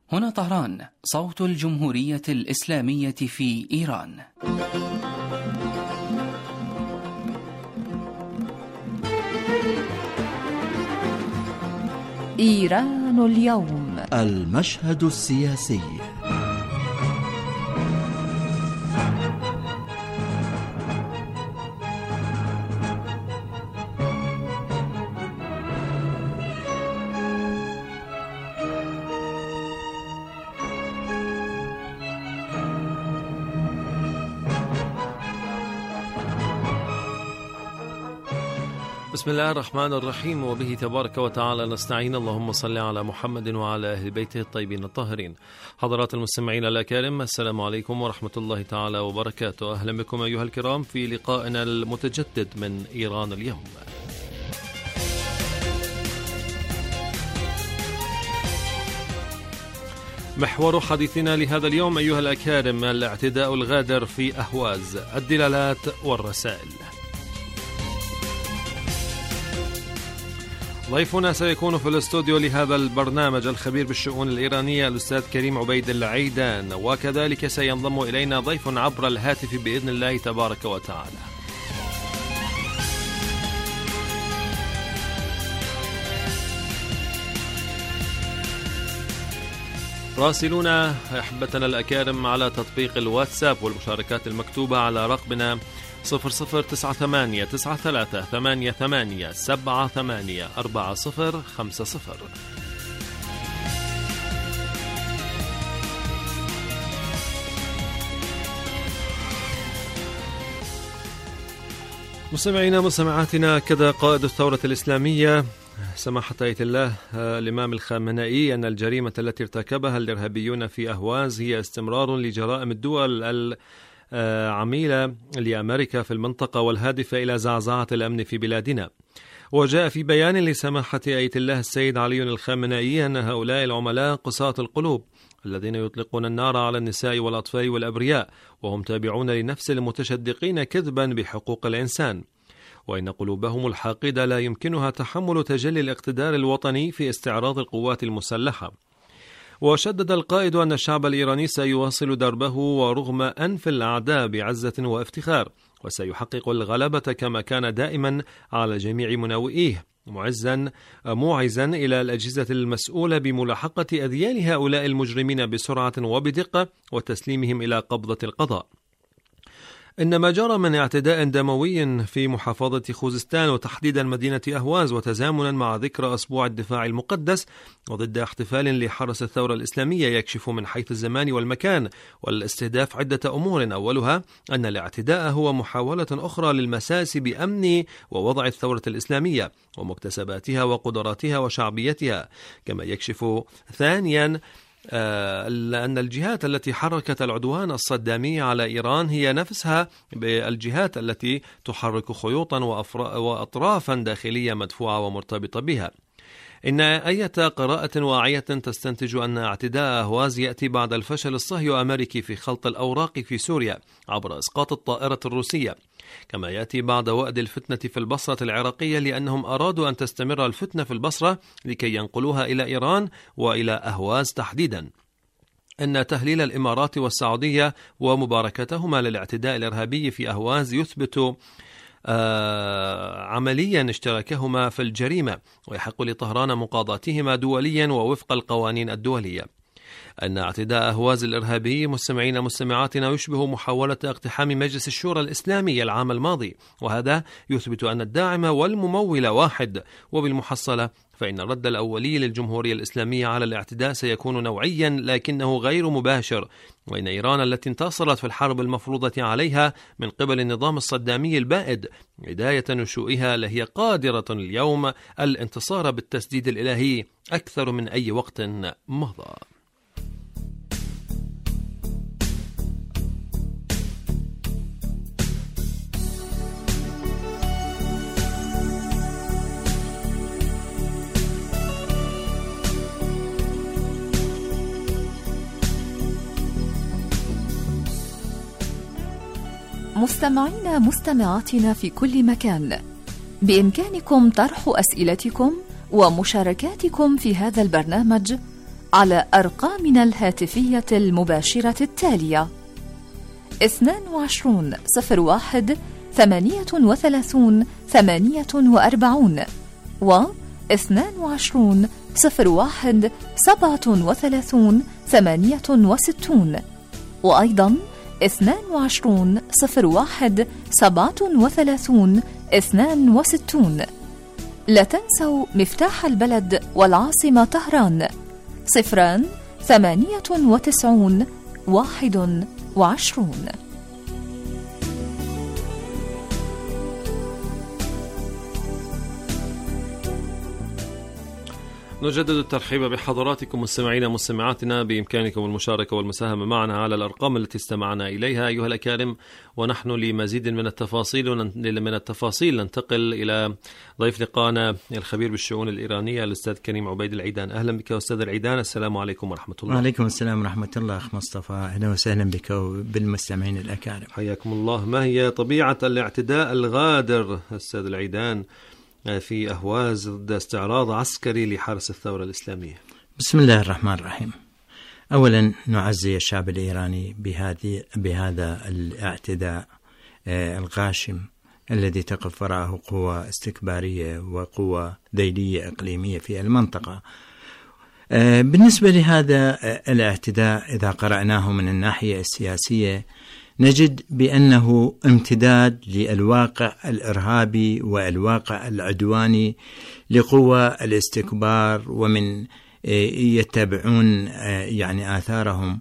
هنا طهران، صوت الجمهورية الإسلامية في إيران. إيران اليوم، المشهد السياسي. بسم الله الرحمن الرحيم، وبه تبارك وتعالى نستعين. اللهم صل على محمد وعلى أهل بيته الطيبين الطاهرين. حضرات المستمعين الأكارم، السلام عليكم ورحمة الله تعالى وبركاته. أهلا بكم أيها الكرام في لقائنا المتجدد من إيران اليوم. محور حديثنا لهذا اليوم أيها الأكارم الاعتداء الغادر في أهواز، الدلالات والرسائل. ضيفنا سيكون في الاستوديو لهذا البرنامج الخبير بالشؤون الإيرانية الأستاذ كريم عبيد العيدان، وكذلك سينضم إلينا ضيف عبر الهاتف بإذن الله تبارك وتعالى. راسلونا أحبتنا الأكارم على تطبيق الواتساب والمشاركات المكتوبة على رقمنا 00933878784050. مستمعينا مستمعاتنا، كذا قائد الثورة الإسلامية سماحة آية الله الإمام الخامنئي أن الجريمة التي ارتكبها الإرهابيون في أهواز هي استمرار لجرائم الدول عميلة لأمريكا في المنطقة والهادفة إلى زعزعة الأمن في بلادنا. وجاء في بيان لسماحة آية الله السيد علي الخامنئي أن هؤلاء العملاء قساة القلوب الذين يطلقون النار على النساء والأطفال والأبرياء، وهم تابعون لنفس المتشدقين كذبا بحقوق الإنسان، وإن قلوبهم الحاقدة لا يمكنها تحمل تجلي الاقتدار الوطني في استعراض القوات المسلحة. وشدد القائد أن الشعب الإيراني سيواصل دربه ورغم أنف الأعداء بعزة وافتخار، وسيحقق الغلبة كما كان دائما على جميع مناوئيه، موعزا إلى الأجهزة المسؤولة بملاحقة أذيال هؤلاء المجرمين بسرعة وبدقة وتسليمهم إلى قبضة القضاء. إن ما جرى من اعتداء دموي في محافظة خوزستان وتحديدا مدينة أهواز، وتزامنا مع ذكرى أسبوع الدفاع المقدس وضد احتفال لحرس الثورة الإسلامية، يكشف من حيث الزمان والمكان والاستهداف عدة أمور. أولها أن الاعتداء هو محاولة أخرى للمساس بأمن ووضع الثورة الإسلامية ومكتسباتها وقدراتها وشعبيتها. كما يكشف ثانيا أن الجهات التي حركت العدوان الصدامي على إيران هي نفسها بالجهات التي تحرك خيوطا وأطرافا داخلية مدفوعة ومرتبطة بها. إن أي قراءة واعية تستنتج أن اعتداء أهواز يأتي بعد الفشل الصهيوني الأمريكي في خلط الأوراق في سوريا عبر إسقاط الطائرة الروسية، كما يأتي بعد وأد الفتنة في البصرة العراقية، لأنهم أرادوا أن تستمر الفتنة في البصرة لكي ينقلوها إلى إيران وإلى أهواز تحديدا. أن تهليل الإمارات والسعودية ومباركتهما للاعتداء الإرهابي في أهواز يثبت عمليا اشتراكهما في الجريمة، ويحق لطهران مقاضاتهما دوليا ووفق القوانين الدولية. أن اعتداء أهواز الإرهابي مستمعين مستمعاتنا يشبه محاولة اقتحام مجلس الشورى الإسلامي العام الماضي، وهذا يثبت أن الداعم والممول واحد. وبالمحصلة فإن الرد الأولي للجمهورية الإسلامية على الاعتداء سيكون نوعيا لكنه غير مباشر، وإن إيران التي انتصرت في الحرب المفروضة عليها من قبل النظام الصدامي البائد بداية نشوئها لهي قادرة اليوم الانتصار بالتسديد الإلهي أكثر من أي وقت مضى. مستمعين مستمعاتنا في كل مكان، بإمكانكم طرح أسئلتكم ومشاركاتكم في هذا البرنامج على أرقامنا الهاتفية المباشرة التالية: 22 01 38 48 و 22 01 37 68 وأيضا 22 01 37 62. لا تنسوا مفتاح البلد والعاصمة طهران 098 21. نجدد الترحيب بحضراتكم مستمعينا مستمعاتنا. بإمكانكم المشاركة والمساهمة معنا على الأرقام التي استمعنا إليها أيها الأكارم. ونحن لمزيد من التفاصيل ننتقل إلى ضيف لقاءنا الخبير بالشؤون الإيرانية الأستاذ كريم عبيد العيدان. أهلا بك أستاذ العيدان، السلام عليكم ورحمة الله. وعليكم السلام ورحمة الله أخ مصطفى، أهلا وسهلا بك وبالمستمعين الأكارم. حياكم الله. ما هي طبيعة الاعتداء الغادر أستاذ العيدان في أهواز ضد استعراض عسكري لحرس الثورة الإسلامية؟ بسم الله الرحمن الرحيم. أولا نعزي الشعب الإيراني بهذا الاعتداء الغاشم الذي تقف وراءه قوى استكبارية وقوى ذيلية إقليمية في المنطقة. بالنسبة لهذا الاعتداء إذا قرأناه من الناحية السياسية نجد بأنه امتداد للواقع الإرهابي والواقع العدواني لقوى الاستكبار ومن يتبعون يعني آثارهم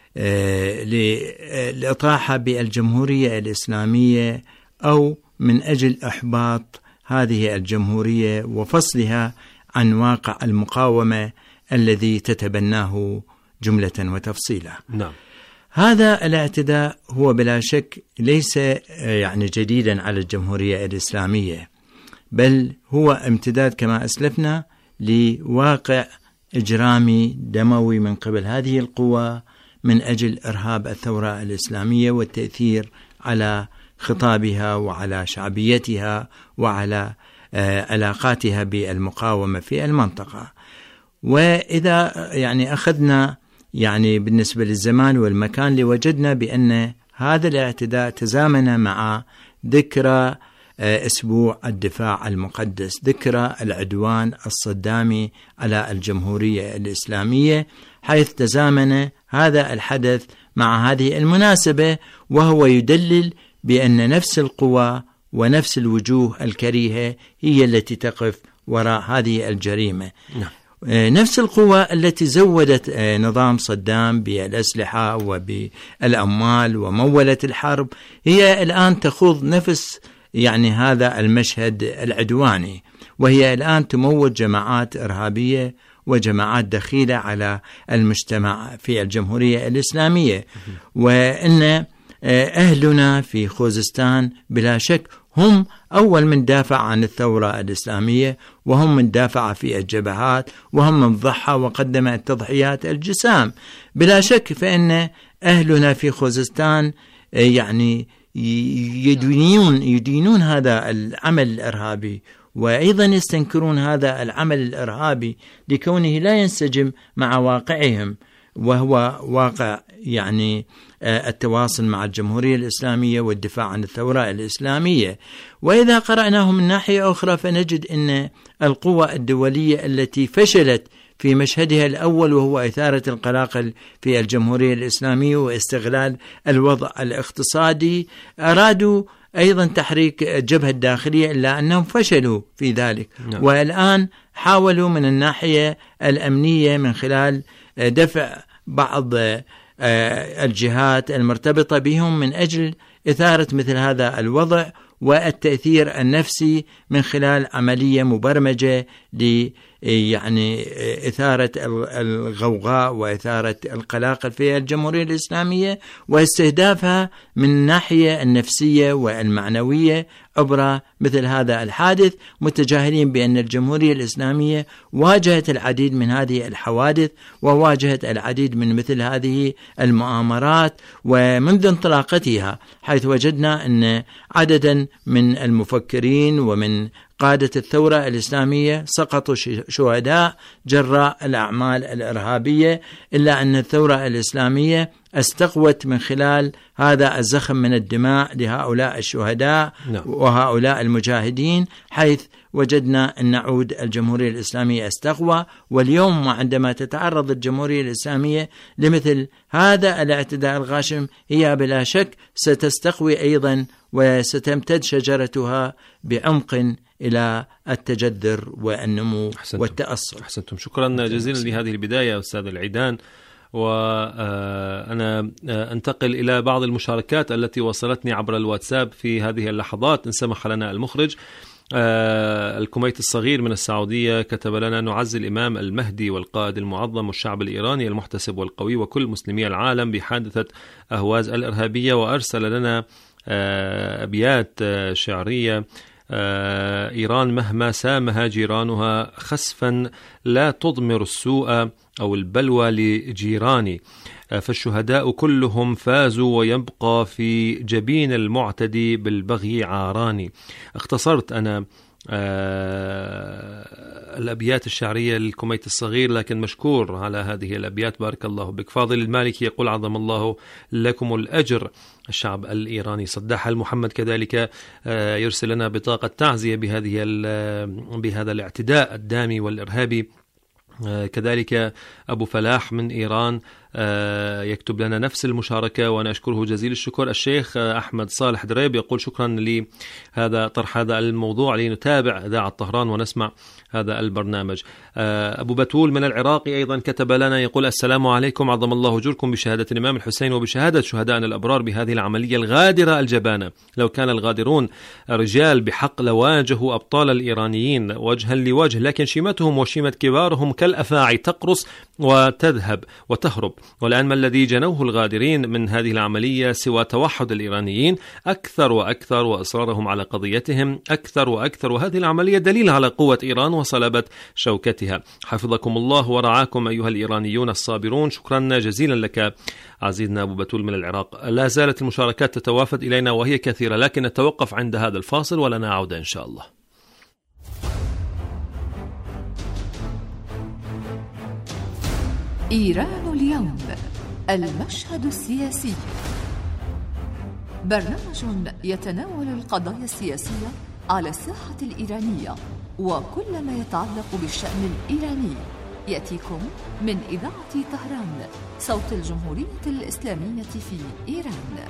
للإطاحة بالجمهورية الإسلامية أو من أجل إحباط هذه الجمهورية وفصلها عن واقع المقاومة الذي تتبناه جملة وتفصيلا. نعم. هذا الاعتداء هو بلا شك ليس يعني جديدا على الجمهورية الإسلامية، بل هو امتداد كما أسلفنا لواقع إجرامي دموي من قبل هذه القوى من أجل إرهاب الثورة الإسلامية والتأثير على خطابها وعلى شعبيتها وعلى علاقاتها بالمقاومة في المنطقة. وإذا يعني أخذنا يعني بالنسبة للزمان والمكان لوجدنا بأن هذا الاعتداء تزامن مع ذكرى أسبوع الدفاع المقدس، ذكرى العدوان الصدامي على الجمهورية الإسلامية، حيث تزامن هذا الحدث مع هذه المناسبة، وهو يدلل بأن نفس القوى ونفس الوجوه الكريهة هي التي تقف وراء هذه الجريمة. نفس القوى التي زودت نظام صدام بالأسلحة وبالأموال ومولت الحرب هي الآن تخوض نفس يعني هذا المشهد العدواني، وهي الآن تمول جماعات إرهابية وجماعات دخيلة على المجتمع في الجمهورية الإسلامية. وإن أهلنا في خوزستان بلا شك هم أول من دافع عن الثورة الإسلامية، وهم من دافع في الجبهات، وهم من ضحى وقدم التضحيات الجسام. بلا شك فإن أهلنا في خوزستان يعني يدينون هذا العمل الإرهابي، وأيضا يستنكرون هذا العمل الإرهابي لكونه لا ينسجم مع واقعهم، وهو واقع يعني التواصل مع الجمهورية الإسلامية والدفاع عن الثورة الإسلامية. وإذا قرأناه من ناحية أخرى فنجد أن القوى الدولية التي فشلت في مشهدها الأول وهو إثارة القلاقل في الجمهورية الإسلامية واستغلال الوضع الاقتصادي أرادوا أيضا تحريك الجبهة الداخلية، إلا أنهم فشلوا في ذلك. والآن حاولوا من الناحية الأمنية من خلال دفع بعض الجهات المرتبطة بهم من أجل إثارة مثل هذا الوضع والتأثير النفسي من خلال عملية مبرمجة يعني إثارة الغوغاء وإثارة القلاقل في الجمهورية الإسلامية واستهدافها من الناحية النفسية والمعنوية عبر مثل هذا الحادث، متجاهلين بأن الجمهورية الإسلامية واجهت العديد من هذه الحوادث وواجهت العديد من مثل هذه المؤامرات. ومنذ انطلاقتها حيث وجدنا أن عددا من المفكرين ومن قادة الثورة الإسلامية سقطوا شهداء جراء الأعمال الإرهابية، إلا أن الثورة الإسلامية استقوت من خلال هذا الزخم من الدماء لهؤلاء الشهداء وهؤلاء المجاهدين، حيث وجدنا أن نعود الجمهورية الإسلامية استقوى. واليوم عندما تتعرض الجمهورية الإسلامية لمثل هذا الاعتداء الغاشم، هي بلا شك ستستقوي أيضا وستمتد شجرتها بعمق إلى التجذر والنمو والتأصل. أحسنتم، شكرا جزيلا لهذه البداية أستاذ العيدان. وأنا أنتقل إلى بعض المشاركات التي وصلتني عبر الواتساب في هذه اللحظات إن سمح لنا المخرج. الكوميت الصغير من السعودية كتب لنا: نعزي الإمام المهدي والقائد المعظم والشعب الإيراني المحتسب والقوي وكل مسلمي العالم بحادثة أهواز الإرهابية. وأرسل لنا أبيات شعرية: إيران مهما سامها جيرانها خسفا لا تضمر السوء أو البلوى لجيراني، فالشهداء كلهم فازوا ويبقى في جبين المعتدي بالبغي عاراني. اختصرت أنا الأبيات الشعرية للكوميت الصغير، لكن مشكور على هذه الأبيات، بارك الله بك. فاضل المالكي يقول: عظم الله لكم الأجر الشعب الإيراني. صداح المحمد كذلك يرسل لنا بطاقة تعزية بهذا الاعتداء الدامي والإرهابي. كذلك أبو فلاح من إيران يكتب لنا نفس المشاركة وأنا أشكره جزيل الشكر. الشيخ أحمد صالح دريب يقول: شكرا لهذا طرح هذا الموضوع لنتابع إذاعة طهران ونسمع هذا البرنامج. أبو بتول من العراق أيضا كتب لنا يقول: السلام عليكم، عظم الله أجوركم بشهادة الإمام الحسين وبشهادة شهدائنا الأبرار بهذه العملية الغادرة الجبانة. لو كان الغادرون رجال بحق لواجهوا أبطال الإيرانيين وجها لوجه، لكن شيمتهم وشيمة كبارهم كالأفاعي تقرص وتذهب وتهرب. والآن ما الذي جنوه الغادرين من هذه العملية سوى توحد الإيرانيين أكثر وأكثر وإصرارهم على قضيتهم أكثر وأكثر، وهذه العملية دليل على قوة إيران وصلابة شوكتها. حفظكم الله ورعاكم أيها الإيرانيون الصابرون. شكرا جزيلا لك عزيزنا أبو بتول من العراق. لا زالت المشاركات تتوافد إلينا وهي كثيرة، لكن نتوقف عند هذا الفاصل ولنا عودة إن شاء الله. إيران اليوم، المشهد السياسي، برنامج يتناول القضايا السياسية على الساحة الإيرانية وكل ما يتعلق بالشأن الإيراني، يأتيكم من إذاعة طهران صوت الجمهورية الإسلامية في إيران.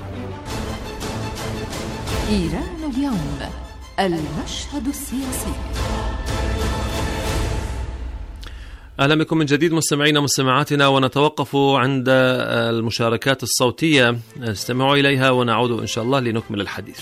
إيران اليوم، المشهد السياسي. أهلا بكم من جديد مستمعينا ومستمعاتنا، ونتوقف عند المشاركات الصوتية، استمعوا إليها ونعود إن شاء الله لنكمل الحديث.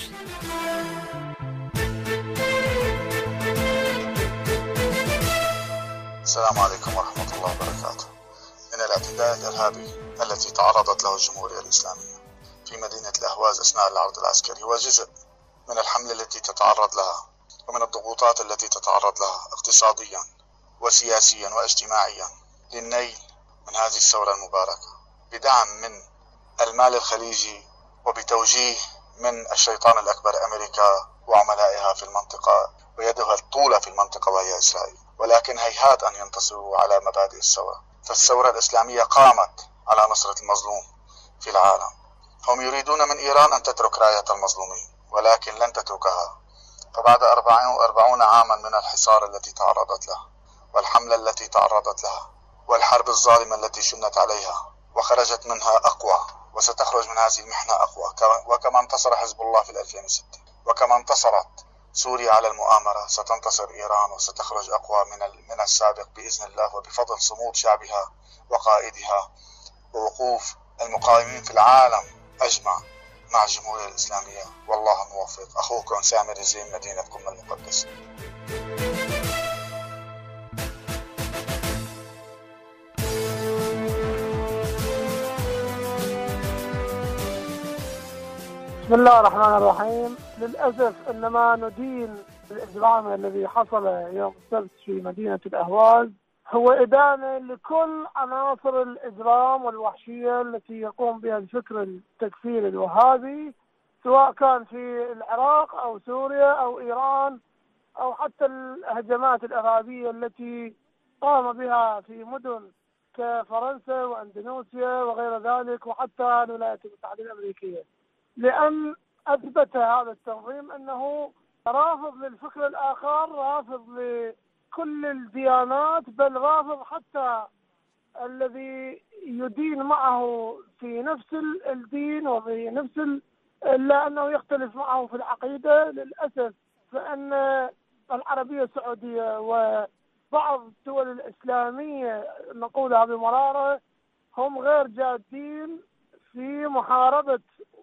السلام عليكم ورحمة الله وبركاته. من الاعتداء الإرهابي التي تعرضت له الجمهورية الإسلامية في مدينة الأهواز أثناء العرض العسكري هو جزء من الحملة التي تتعرض لها ومن الضغوطات التي تتعرض لها اقتصاديا وسياسيا واجتماعيا للنيل من هذه الثورة المباركة، بدعم من المال الخليجي وبتوجيه من الشيطان الأكبر أمريكا وعملائها في المنطقة ويدها الطولة في المنطقة وهي إسرائيل. ولكن هيهات أن ينتصروا على مبادئ الثورة، فالثورة الإسلامية قامت على نصرة المظلوم في العالم. هم يريدون من إيران أن تترك راية المظلومين، ولكن لن تتركها. فبعد 40 عاما من الحصار التي تعرضت له والحملة التي تعرضت لها والحرب الظالمة التي شنت عليها وخرجت منها أقوى، وستخرج من هذه المحنة أقوى. وكما انتصر حزب الله في 2006 وكما انتصرت سوريا على المؤامرة، ستنتصر إيران وستخرج أقوى من السابق بإذن الله، وبفضل صمود شعبها وقائدها ووقوف المقاومين في العالم أجمع مع الجمهورية الإسلامية. والله الموفق. أخوكم سامر الزين، مدينة قم المقدس. بسم الله الرحمن الرحيم. للأسف إنما ندين الإجرام الذي حصل يوم السبت في مدينة الأهواز هو إدانة لكل عناصر الإجرام والوحشية التي يقوم بها الفكر التكفيري الوهابي، سواء كان في العراق أو سوريا أو إيران أو حتى الهجمات الإرهابية التي قام بها في مدن كفرنسا وأندونيسيا وغير ذلك، وحتى الولايات المتحدة الأمريكية، لأن أثبت هذا التنظيم أنه رافض للفكر الآخر، رافض لكل الديانات، بل رافض حتى الذي يدين معه في نفس الدين وفي نفس إلا أنه يختلف معه في العقيدة. للأسف فإن العربية السعودية وبعض الدول الإسلامية نقولها بمرارة هم غير جادين في محاربة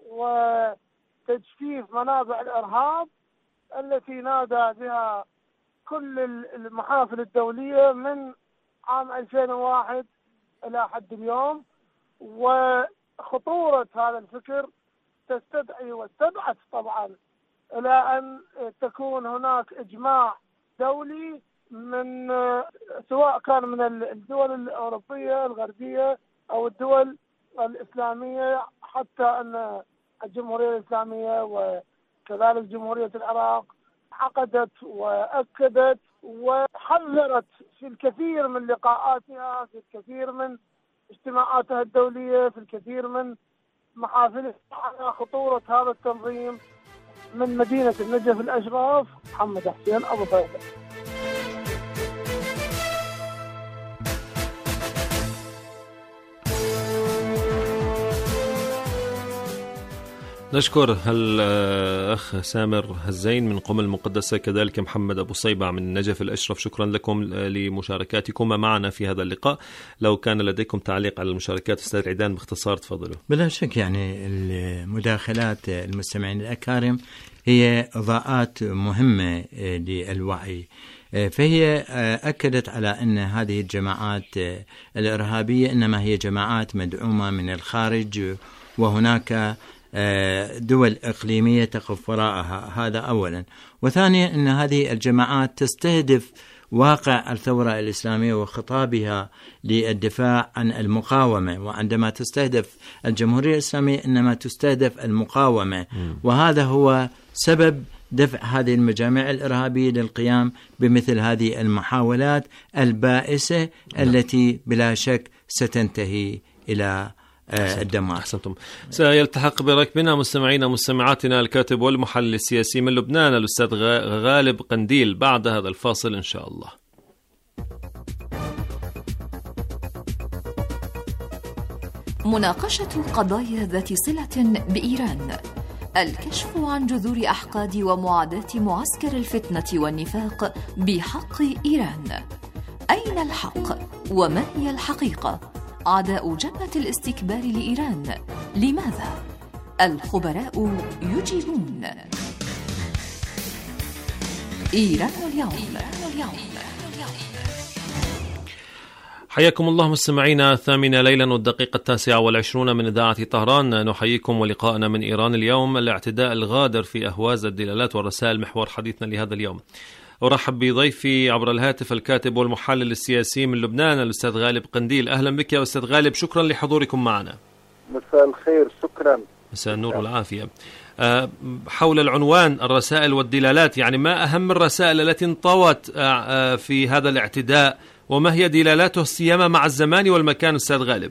وتجفيف منابع الإرهاب التي نادى بها كل المحافل الدولية من عام 2001 إلى حد اليوم. وخطورة هذا الفكر تستدعي واستدعت طبعا إلى أن تكون هناك إجماع دولي من سواء كان من الدول الأوروبية الغربية أو الدول الإسلامية، حتى أن الجمهورية الإسلامية وكذلك جمهورية العراق عقدت وأكدت وحذرت في الكثير من لقاءاتها، في الكثير من اجتماعاتها الدولية، في الكثير من محافلها على خطورة هذا التنظيم. من مدينة النجف الأشراف، محمد حسين أبو فيصل. نشكر الأخ سامر هزين من قم المقدسة، كذلك محمد أبو صيبع من النجف الأشرف. شكرا لكم لمشاركاتكم معنا في هذا اللقاء. لو كان لديكم تعليق على المشاركات أستاذ عيدان باختصار تفضلوا. بلا شك يعني المداخلات المستمعين الأكارم هي إضاءات مهمة للوعي، فهي أكدت على أن هذه الجماعات الإرهابية إنما هي جماعات مدعومة من الخارج، وهناك دول إقليمية تقف وراءها. هذا أولا. وثانيا أن هذه الجماعات تستهدف واقع الثورة الإسلامية وخطابها للدفاع عن المقاومة، وعندما تستهدف الجمهورية الإسلامية إنما تستهدف المقاومة، وهذا هو سبب دفع هذه المجامع الإرهابية للقيام بمثل هذه المحاولات البائسة التي بلا شك ستنتهي إلى الدمار. أحسنتم. سيلتحق بركبنا مستمعينا ومستمعاتنا الكاتب والمحلل السياسي من لبنان الأستاذ غالب قنديل بعد هذا الفاصل إن شاء الله. مناقشة قضايا ذات صلة بإيران، الكشف عن جذور أحقاد ومعاداة معسكر الفتنة والنفاق بحق إيران. أين الحق وما هي الحقيقة؟ أعداء جبهة الاستكبار لإيران لماذا؟ الخبراء يجيبون. إيران اليوم. حياكم الله مستمعينا. 8 ليلا والدقيقة 29 من إذاعة طهران. نحييكم ولقاءنا من إيران اليوم. الاعتداء الغادر في أهواز الدلالات والرسائل محور حديثنا لهذا اليوم. أرحب بضيفي عبر الهاتف الكاتب والمحلل السياسي من لبنان الأستاذ غالب قنديل. أهلا بك يا أستاذ غالب، شكرا لحضوركم معنا. مساء الخير. شكرا. مساء النور والعافية. حول العنوان الرسائل والدلالات، يعني ما أهم الرسائل التي انطوت في هذا الاعتداء وما هي دلالاته سيما مع الزمان والمكان أستاذ غالب؟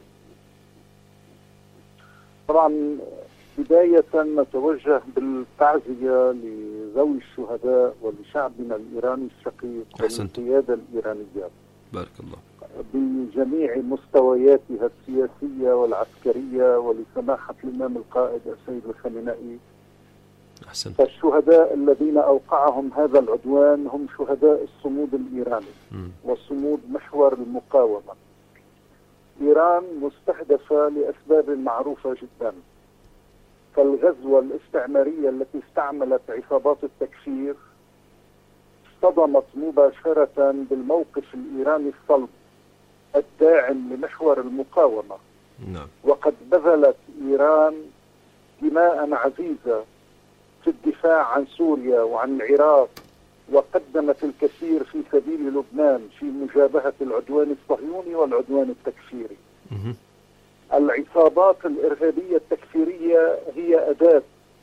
طبعا بداية نتوجه بالتعزية لذوي الشهداء ولشعبنا الإيراني الشقيق والقيادة الإيرانية بارك الله بجميع مستوياتها السياسية والعسكرية، ولسماحة الإمام القائد السيد الخامنئي. فالشهداء الذين أوقعهم هذا العدوان هم شهداء الصمود الإيراني وصمود محور المقاومة. إيران مستهدفة لأسباب معروفة جدا. فالغزوة الاستعمارية التي استعملت عصابات التكفير اصطدمت مباشرة بالموقف الإيراني الصلب الداعم لمحور المقاومة. وقد بذلت إيران دماء عزيزة في الدفاع عن سوريا وعن العراق، وقدمت الكثير في سبيل لبنان في مجابهة العدوان الصهيوني والعدوان التكفيري. العصابات الإرهابية التكفيرية هي أداة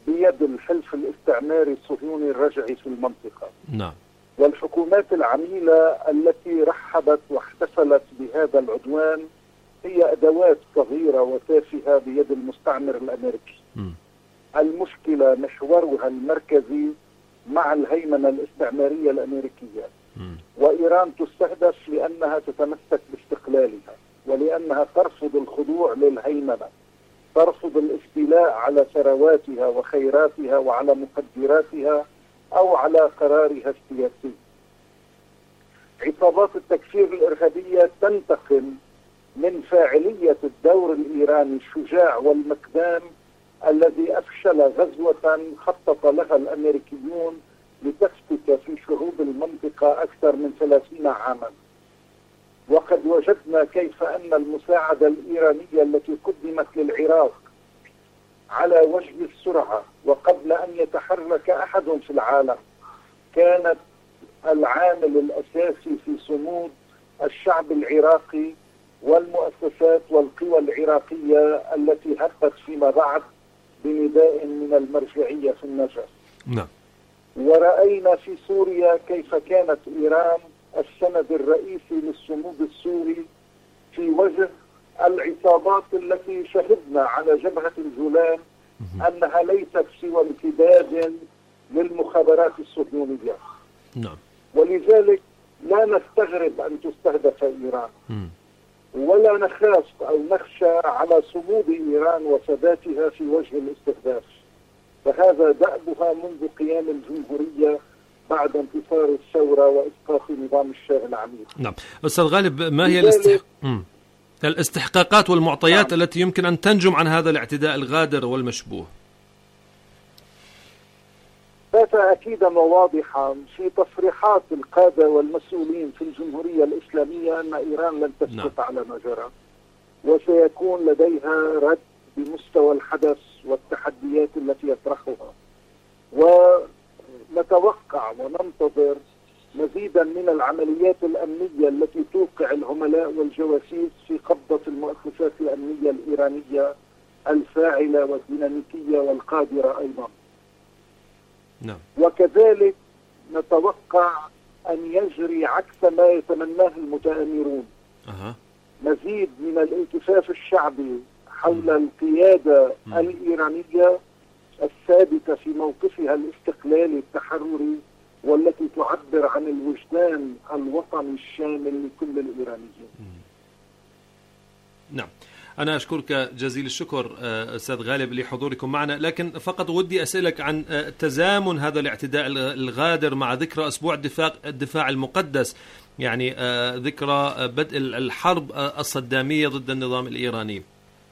بيد الحلف الاستعماري الصهيوني الرجعي في المنطقة. نعم. والحكومات العميلة التي رحبت واحتفلت بهذا العدوان هي أدوات صغيرة وتافهة بيد المستعمر الأمريكي. المشكلة محورها المركزي مع الهيمنة الاستعمارية الأمريكية. وإيران تستهدف لأنها تتمسك باستقلالها، ولأنها ترفض الخضوع للهيمنة، ترفض الاستيلاء على ثرواتها وخيراتها وعلى مقدراتها أو على قرارها السياسي. عصابات التكفير الإرهابية تنتقم من فاعلية الدور الإيراني الشجاع والمقدام الذي أفشل غزوة خطط لها الأمريكيون لتفتك في شعوب المنطقة أكثر من 30 عاما. وقد وجدنا كيف أن المساعدة الإيرانية التي قدمت للعراق على وجه السرعة وقبل أن يتحرك أحد في العالم كانت العامل الأساسي في صمود الشعب العراقي والمؤسسات والقوى العراقية التي هبت فيما بعد بنداء من المرجعية في النجف. نعم. ورأينا في سوريا كيف كانت إيران السند الرئيسي للصمود السوري في وجه العصابات التي شهدنا على جبهة الجولان أنها ليست سوى امتداد للمخابرات الصهيونية. نعم. ولذلك لا نستغرب أن تستهدف إيران، ولا نخاف أو نخشى على صمود إيران وثباتها في وجه الاستهداف، فهذا دأبها منذ قيام الجمهورية بعد انتصار الثورة وإسقاط نظام الشاه العميق. نعم. أستاذ غالب، ما هي الاستحقاقات والمعطيات التي يمكن أن تنجم عن هذا الاعتداء الغادر والمشبوه؟ بات أكيدا وواضحا في تصريحات القادة والمسؤولين في الجمهورية الإسلامية أن إيران لن تسكت على ما جرى، وسيكون لديها رد بمستوى الحدث والتحديات التي يطرحها. ونتوقع وننتظر مزيدا من العمليات الأمنية التي توقع العملاء والجواسيس في قبضة المؤسسات الأمنية الإيرانية الفاعلة والديناميكية والقادرة أيضا. نعم. وكذلك نتوقع أن يجري عكس ما يتمناه المتآمرون. مزيد من الالتفاف الشعبي حول القيادة الإيرانية الثابتة في موقفها الاستقلالي التحرري والتي تعبر عن الوجدان الوطني الشامل لكل الإيرانيين. نعم. أنا أشكرك جزيل الشكر أستاذ غالب لحضوركم معنا، لكن فقط ودي أسألك عن تزامن هذا الاعتداء الغادر مع ذكرى أسبوع الدفاع المقدس، يعني ذكرى بدء الحرب الصدامية ضد النظام الإيراني.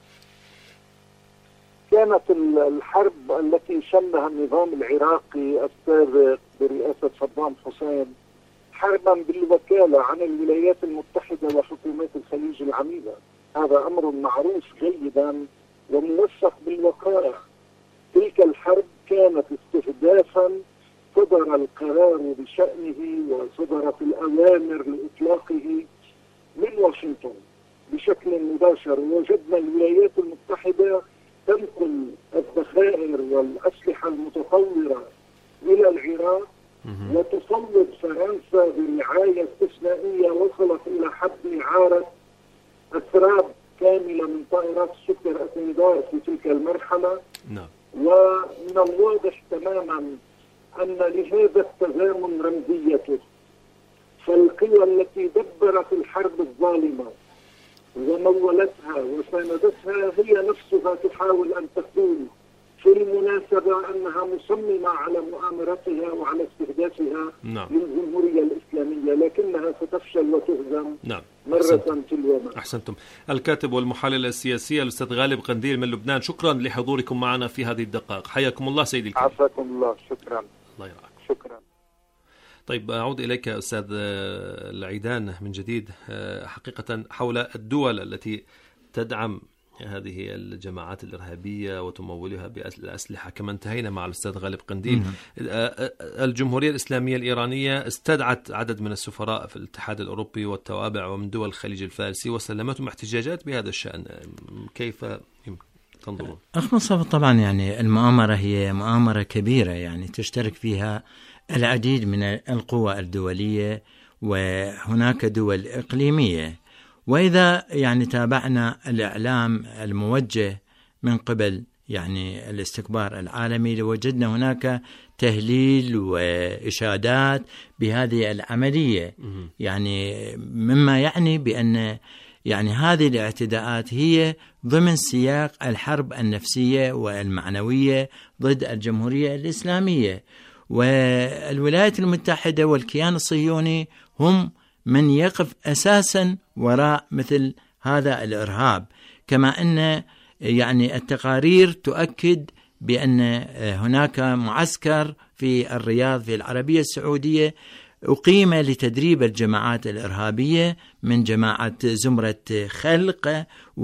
كانت الحرب التي شنها النظام العراقي السابق برئاسة صدام حسين حربا بالوكالة عن الولايات المتحدة وحكومات الخليج العميدة. هذا أمر معروف جيدا وموثق بالوقائع. تلك الحرب كانت استهدافا صدر القرار بشأنه وصدرت الأوامر لإطلاقه من واشنطن بشكل مباشر. وجدنا الولايات المتحدة تنقل الذخائر والأسلحة المتطورة إلى العراق وتسلط فرنسا برعاية استثنائية وصلت إلى حد إعارة أسراب كاملة من طائرات سوبر أتمدار في تلك المرحلة. نعم. ومن الواضح تماما أن لهذا التزامن رمزيته، فالقوى التي دبرت الحرب الظالمة ومولتها وساندتها هي نفسها تحاول أن تقول في المناسبة أنها مصممة على مؤامرتها وعلى استهدافها للجمهورية الإسلامية، لكنها ستفشل وتهزم مرة تلو مرة. أحسنتم. الكاتب والمحلل السياسي الأستاذ غالب قنديل من لبنان، شكرا لحضوركم معنا في هذه الدقائق. حياكم الله سيدي الكريم. عافاكم الله. شكرا. الله يرعاك. شكرا. طيب، أعود إليك أستاذ العيدان من جديد. حقيقة حول الدول التي تدعم هذه الجماعات الإرهابية وتمولها بالأسلحة، كما انتهينا مع الأستاذ غالب قنديل. الجمهورية الإسلامية الإيرانية استدعت عدد من السفراء في الاتحاد الأوروبي والتوابع ومن دول الخليج الفارسي وسلمتهم احتجاجات بهذا الشأن. كيف تنظرون؟ أخ مصطفى، طبعا يعني المؤامرة هي مؤامرة كبيرة، يعني تشترك فيها العديد من القوى الدولية وهناك دول إقليمية. وإذا يعني تابعنا الإعلام الموجه من قبل يعني الاستكبار العالمي لوجدنا هناك تهليل وإشادات بهذه العملية، يعني مما يعني بأن يعني هذه الاعتداءات هي ضمن سياق الحرب النفسية والمعنوية ضد الجمهورية الإسلامية. والولايات المتحدة والكيان الصهيوني هم من يقف أساسا وراء مثل هذا الإرهاب، كما أن يعني التقارير تؤكد بأن هناك معسكر في الرياض في العربية السعودية أقيم لتدريب الجماعات الإرهابية من جماعة زمرة خلق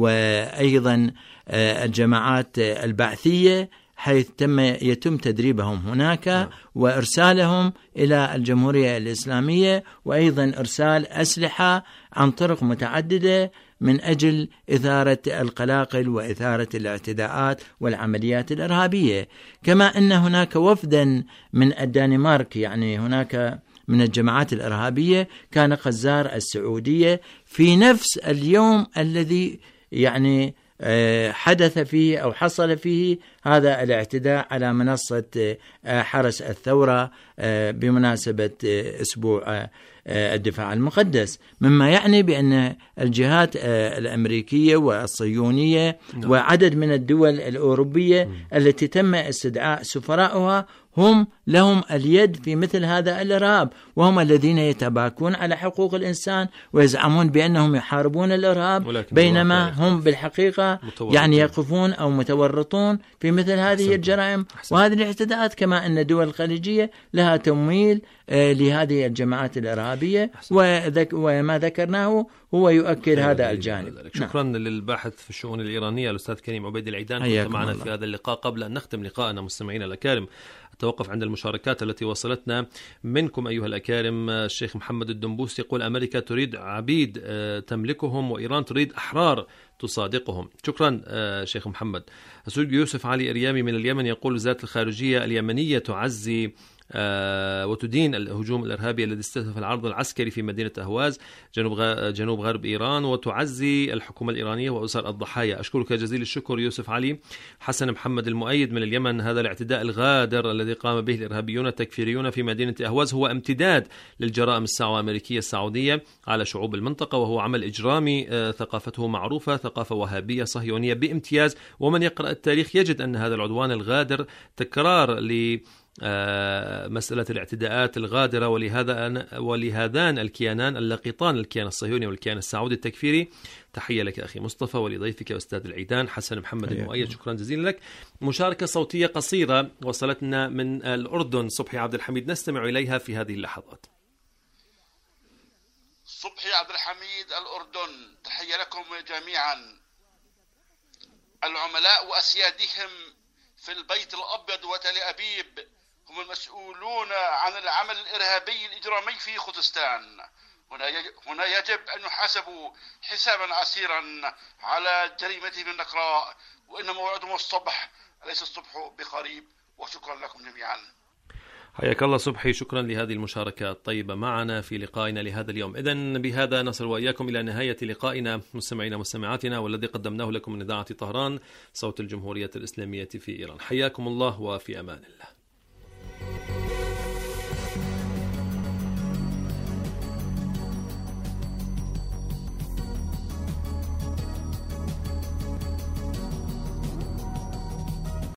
وأيضا الجماعات البعثية، حيث يتم تدريبهم هناك وإرسالهم إلى الجمهورية الإسلامية، وأيضا إرسال أسلحة عن طرق متعددة من أجل إثارة القلاقل وإثارة الاعتداءات والعمليات الإرهابية. كما أن هناك وفدا من الدنمارك، يعني هناك من الجماعات الإرهابية كان قزار السعودية في نفس اليوم الذي يعني حدث فيه أو حصل فيه هذا الاعتداء على منصة حرس الثورة بمناسبة أسبوع الدفاع المقدس، مما يعني بأن الجهات الأمريكية والصهيونية وعدد من الدول الأوروبية التي تم استدعاء سفراءها هم لهم اليد في مثل هذا الإرهاب، وهم الذين يتباكون على حقوق الإنسان ويزعمون بأنهم يحاربون الإرهاب، بينما هم بالحقيقة يعني يقفون أو متورطون في مثل هذه الجرائم وهذه الاعتداءات. كما أن الدول الخليجية لها تمويل لهذه الجماعات الإرهابية، وما ذكرناه هو يؤكد هذا الجانب. شكرا للباحث في الشؤون الإيرانية الأستاذ كريم عبيد العيدان، كنت معنا في هذا اللقاء. قبل أن نختم لقاءنا مستمعينا الأكارم، أتوقف عند المشاركات التي وصلتنا منكم أيها الأكارم. الشيخ محمد الدنبوس يقول: أمريكا تريد عبيد تملكهم، وإيران تريد أحرار تصادقهم. شكرا شيخ محمد. السيد يوسف علي إريامي من اليمن يقول: وزارة الخارجية اليمنية تعزي وتدين الهجوم الإرهابي الذي استهدف العرض العسكري في مدينة أهواز جنوب غرب إيران، وتعزي الحكومة الإيرانية وأسر الضحايا. أشكرك جزيل الشكر يوسف علي. حسن محمد المؤيد من اليمن: هذا الاعتداء الغادر الذي قام به الإرهابيون التكفيريون في مدينة أهواز هو امتداد للجرائم الأمريكية السعودية على شعوب المنطقة، وهو عمل إجرامي ثقافته معروفة، ثقافة وهابية صهيونية بامتياز، ومن يقرأ التاريخ يجد أن هذا العدوان الغادر تكرار مسألة الاعتداءات الغادرة، ولهذان الكيانان اللقيطان، الكيان الصهيوني والكيان السعودي التكفيري. تحية لك أخي مصطفى ولضيفك أستاذ العيدان حسن محمد المؤيد، شكرا جزيلا لك. مشاركة صوتية قصيرة وصلتنا من الأردن، صبحي عبد الحميد، نستمع إليها في هذه اللحظات. صبحي عبد الحميد، الأردن. تحية لكم جميعا. العملاء وأسيادهم في البيت الأبيض وتل أبيب هم المسؤولون عن العمل الإرهابي الإجرامي في خوزستان. هنا يجب أن يحاسبوا حسابا عسيرا على جريمتهم النكراء، وإن موعدهم الصبح، أليس الصبح بقريب؟ وشكرا لكم جميعا. حياك الله صبحي، شكرا لهذه المشاركة الطيبة معنا في لقائنا لهذا اليوم. إذن بهذا نصل وإياكم إلى نهاية لقائنا مستمعينا مستمعاتنا، والذي قدمناه لكم من إذاعة طهران صوت الجمهورية الإسلامية في إيران. حياكم الله وفي أمان الله.